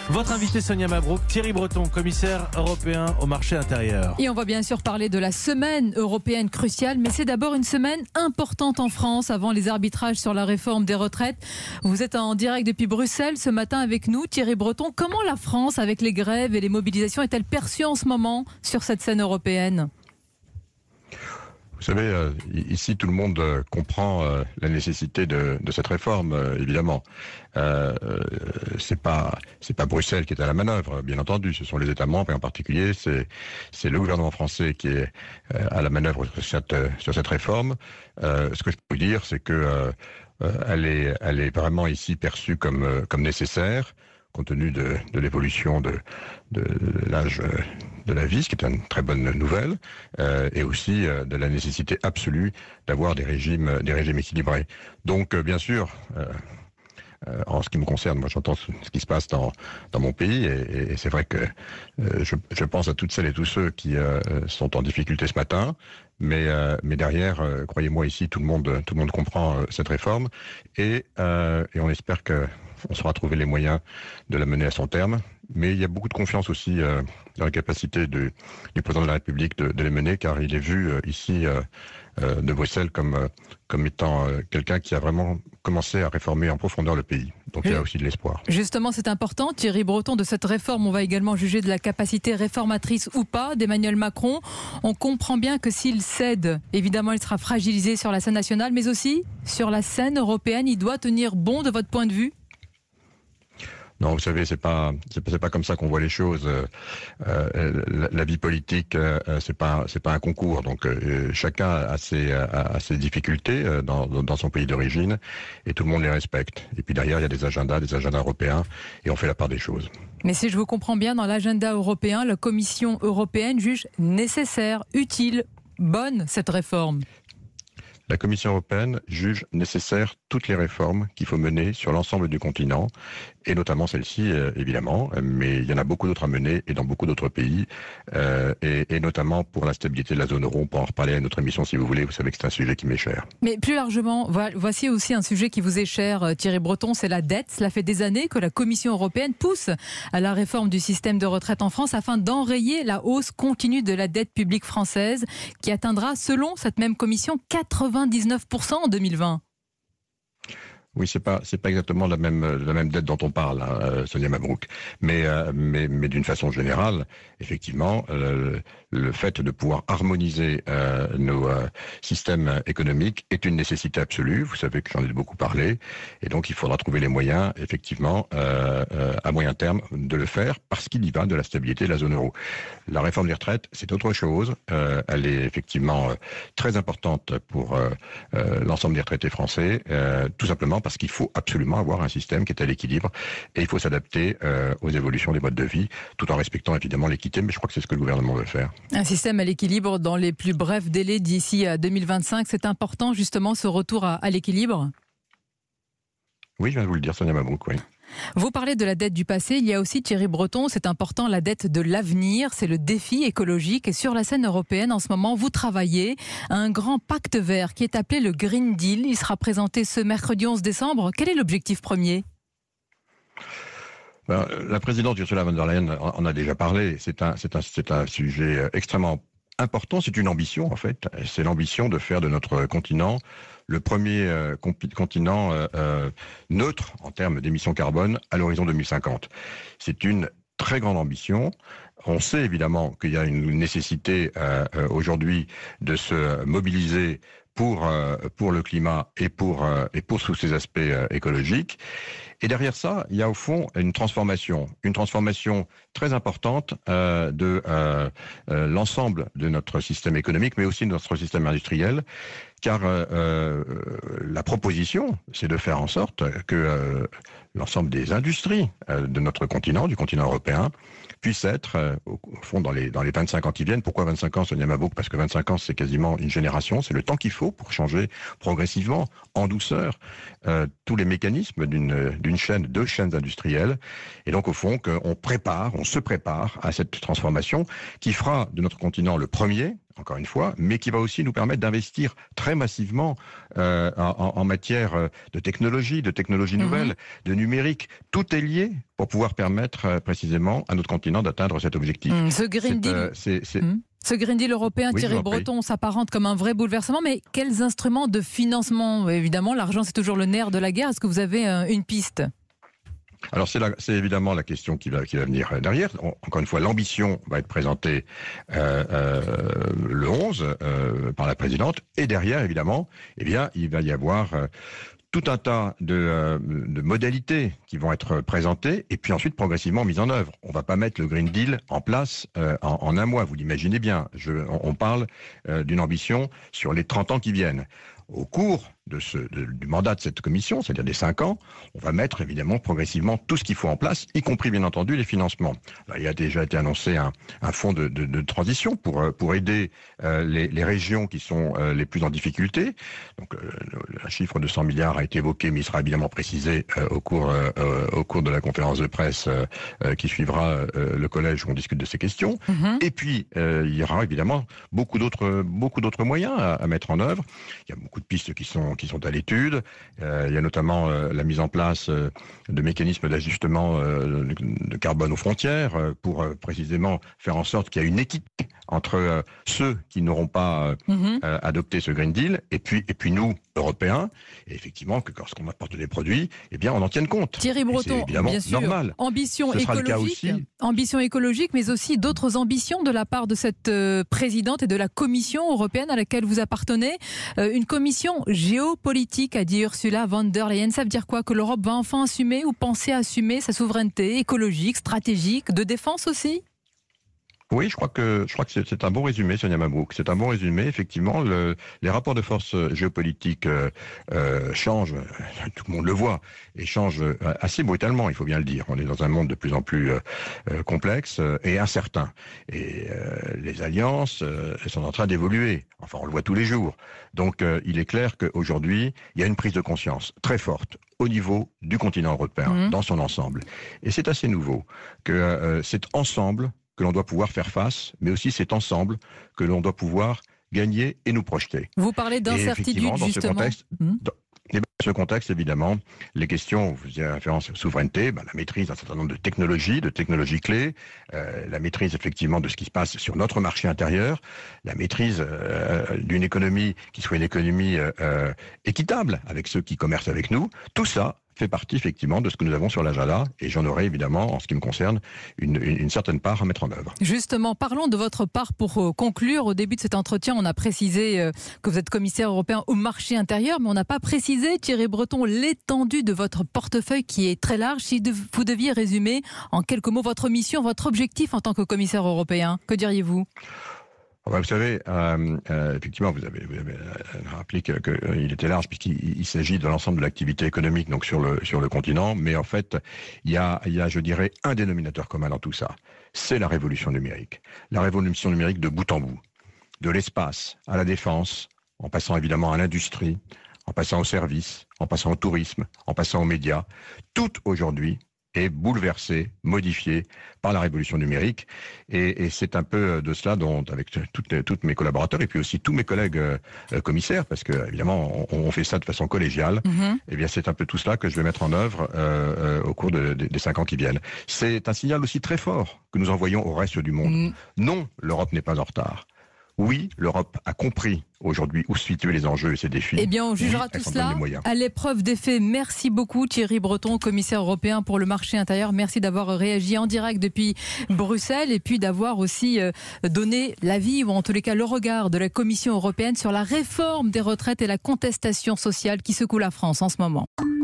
Votre invité Sonia Mabrouk, Thierry Breton, commissaire européen au marché intérieur. Et on va bien sûr parler de la semaine européenne cruciale, mais c'est d'abord une semaine importante en France avant les arbitrages sur la réforme des retraites. Vous êtes en direct depuis Bruxelles ce matin avec nous, Thierry Breton. Comment la France, avec les grèves et les mobilisations, est-elle perçue en ce moment sur cette scène européenne ? Vous savez, ici tout le monde comprend la nécessité de cette réforme, évidemment. C'est pas Bruxelles qui est à la manœuvre, bien entendu. Ce sont les États membres et en particulier c'est le gouvernement français qui est à la manœuvre sur cette réforme. Ce que je peux vous dire, c'est que elle est vraiment ici perçue comme nécessaire, compte tenu de l'évolution de l'âge de la vie, ce qui est une très bonne nouvelle, et aussi de la nécessité absolue d'avoir des régimes équilibrés. Donc, bien sûr, en ce qui me concerne, moi j'entends ce qui se passe dans mon pays, et c'est vrai que je pense à toutes celles et tous ceux qui sont en difficulté ce matin, mais derrière, croyez-moi, ici tout le monde comprend cette réforme, et on espère que on saura trouver les moyens de la mener à son terme. Mais il y a beaucoup de confiance aussi dans la capacité du président de la République de les mener, car il est vu ici de Bruxelles comme étant quelqu'un qui a vraiment commencé à réformer en profondeur le pays. Donc il y a aussi de l'espoir. Justement, c'est important, Thierry Breton, de cette réforme. On va également juger de la capacité réformatrice ou pas d'Emmanuel Macron. On comprend bien que s'il cède, évidemment, il sera fragilisé sur la scène nationale, mais aussi sur la scène européenne. Il doit tenir bon de votre point de vue ? Non, vous savez, c'est pas comme ça qu'on voit les choses. La vie politique, c'est pas un concours. Donc chacun a ses difficultés dans son pays d'origine, et tout le monde les respecte. Et puis derrière, il y a des agendas européens, et on fait la part des choses. Mais si je vous comprends bien, dans l'agenda européen, la Commission européenne juge nécessaire, utile, bonne cette réforme. La Commission européenne juge nécessaire toutes les réformes qu'il faut mener sur l'ensemble du continent, et notamment celle-ci, évidemment, mais il y en a beaucoup d'autres à mener, et dans beaucoup d'autres pays, et notamment pour la stabilité de la zone euro. On peut en reparler à notre émission si vous voulez, vous savez que c'est un sujet qui m'est cher. Mais plus largement, voici aussi un sujet qui vous est cher, Thierry Breton, c'est la dette. Cela fait des années que la Commission européenne pousse à la réforme du système de retraite en France afin d'enrayer la hausse continue de la dette publique française, qui atteindra, selon cette même commission, 99% en 2020. Oui, c'est pas exactement la même dette dont on parle, hein, Sonia Mabrouk. Mais d'une façon générale, effectivement, le fait de pouvoir harmoniser nos systèmes économiques est une nécessité absolue. Vous savez que j'en ai beaucoup parlé, et donc il faudra trouver les moyens, effectivement, à moyen terme, de le faire, parce qu'il y va de la stabilité de la zone euro. La réforme des retraites, c'est autre chose. Elle est effectivement très importante pour l'ensemble des retraités français, tout simplement parce qu'il faut absolument avoir un système qui est à l'équilibre, et il faut s'adapter aux évolutions des modes de vie, tout en respectant évidemment l'équité, mais je crois que c'est ce que le gouvernement veut faire. Un système à l'équilibre dans les plus brefs délais d'ici à 2025, c'est important justement ce retour à l'équilibre ? Oui, je viens de vous le dire, Sonia Mabrouk, oui. Vous parlez de la dette du passé, il y a aussi, Thierry Breton, c'est important, la dette de l'avenir, c'est le défi écologique. Et sur la scène européenne, en ce moment, vous travaillez à un grand pacte vert qui est appelé le Green Deal. Il sera présenté ce mercredi 11 décembre. Quel est l'objectif premier ? La présidente Ursula von der Leyen en a déjà parlé. C'est un sujet extrêmement important. C'est une ambition, en fait. C'est l'ambition de faire de notre continent le premier continent neutre en termes d'émissions carbone à l'horizon 2050. C'est une très grande ambition. On sait évidemment qu'il y a une nécessité aujourd'hui de se mobiliser pour le climat et pour tous ces aspects écologiques. Et derrière ça, il y a au fond une transformation très importante de l'ensemble de notre système économique, mais aussi de notre système industriel, car la proposition, c'est de faire en sorte que l'ensemble des industries de notre continent, du continent européen, puissent être, au fond, dans les 25 ans qui viennent. Pourquoi 25 ans, Sonia Mabrouk ? Parce que 25 ans, c'est quasiment une génération, c'est le temps qu'il faut pour changer progressivement, en douceur, tous les mécanismes d'une chaîne, deux chaînes industrielles. Et donc, au fond, on se prépare à cette transformation qui fera de notre continent le premier encore une fois, mais qui va aussi nous permettre d'investir très massivement en matière de technologie nouvelle, de numérique. Tout est lié pour pouvoir permettre précisément à notre continent d'atteindre cet objectif. Ce Green Deal. Ce Green Deal européen, oui, Thierry Breton, s'apparente comme un vrai bouleversement, mais quels instruments de financement? Évidemment, l'argent, c'est toujours le nerf de la guerre. Est-ce que vous avez une piste? Alors c'est évidemment la question qui va venir derrière. Encore une fois, l'ambition va être présentée le 11 par la présidente, et derrière, évidemment, il va y avoir tout un tas de modalités qui vont être présentées et puis ensuite progressivement mises en œuvre. On ne va pas mettre le Green Deal en place en un mois, vous l'imaginez bien. On parle d'une ambition sur les 30 ans qui viennent. Au cours du mandat de cette commission, c'est-à-dire des 5 ans, on va mettre évidemment progressivement tout ce qu'il faut en place, y compris bien entendu les financements. Là, il a déjà été annoncé un fonds de transition pour aider les régions qui sont les plus en difficulté. Donc un chiffre de 100 milliards a été évoqué, mais il sera évidemment précisé au cours de la conférence de presse qui suivra le collège où on discute de ces questions. Et puis il y aura évidemment beaucoup d'autres moyens à mettre en œuvre. Il y a beaucoup de pistes qui sont à l'étude. Il y a notamment la mise en place de mécanismes d'ajustement de carbone aux frontières pour précisément faire en sorte qu'il y ait une équité entre ceux qui n'auront pas adopté ce Green Deal et puis nous, Européens, et effectivement que lorsqu'on apporte des produits, eh bien on en tienne compte. Thierry Breton, bien sûr, normal. Ambition écologique, mais aussi d'autres ambitions de la part de cette présidente et de la Commission européenne à laquelle vous appartenez. Une commission géopolitique, a dit Ursula von der Leyen. Ça veut dire quoi? Que l'Europe va enfin assumer ou penser à assumer sa souveraineté écologique, stratégique, de défense aussi? Oui, je crois que c'est un bon résumé, Sonia Mabrouk. C'est un bon résumé. Effectivement, les rapports de force géopolitiques changent, tout le monde le voit, et changent assez brutalement, il faut bien le dire. On est dans un monde de plus en plus complexe et incertain. Et les alliances sont en train d'évoluer. Enfin, on le voit tous les jours. Donc, il est clair qu'aujourd'hui, il y a une prise de conscience très forte au niveau du continent européen, dans son ensemble. Et c'est assez nouveau que c'est ensemble que l'on doit pouvoir faire face, mais aussi c'est ensemble que l'on doit pouvoir gagner et nous projeter. Vous parlez d'incertitude, justement. Dans ce contexte, évidemment, les questions, vous faisiez référence à la souveraineté, la maîtrise d'un certain nombre de technologies clés, la maîtrise effectivement de ce qui se passe sur notre marché intérieur, la maîtrise d'une économie qui soit une économie équitable avec ceux qui commercent avec nous, tout ça fait partie effectivement de ce que nous avons sur l'agenda, et j'en aurai évidemment, en ce qui me concerne, une certaine part à mettre en œuvre. Justement, parlons de votre part pour conclure. Au début de cet entretien, on a précisé que vous êtes commissaire européen au marché intérieur, mais on n'a pas précisé, Thierry Breton, l'étendue de votre portefeuille qui est très large. Si vous deviez résumer en quelques mots votre mission, votre objectif en tant que commissaire européen, que diriez-vous ? Vous savez, effectivement, vous avez rappelé qu'il était large puisqu'il s'agit de l'ensemble de l'activité économique donc sur le continent, mais en fait, il y a, je dirais, un dénominateur commun dans tout ça. C'est la révolution numérique. La révolution numérique de bout en bout. De l'espace à la défense, en passant évidemment à l'industrie, en passant aux services, en passant au tourisme, en passant aux médias. Tout aujourd'hui est bouleversé, modifié par la révolution numérique. Et c'est un peu de cela dont, avec toutes mes collaborateurs et puis aussi tous mes collègues commissaires, parce que évidemment on fait ça de façon collégiale, et bien c'est un peu tout cela que je vais mettre en œuvre au cours des 5 ans qui viennent. C'est un signal aussi très fort que nous envoyons au reste du monde. Non, l'Europe n'est pas en retard. Oui, l'Europe a compris aujourd'hui où se situent les enjeux et ses défis. Eh bien, on jugera tout cela à l'épreuve des faits. Merci beaucoup Thierry Breton, commissaire européen pour le marché intérieur. Merci d'avoir réagi en direct depuis Bruxelles et puis d'avoir aussi donné l'avis ou en tous les cas le regard de la Commission européenne sur la réforme des retraites et la contestation sociale qui secoue la France en ce moment.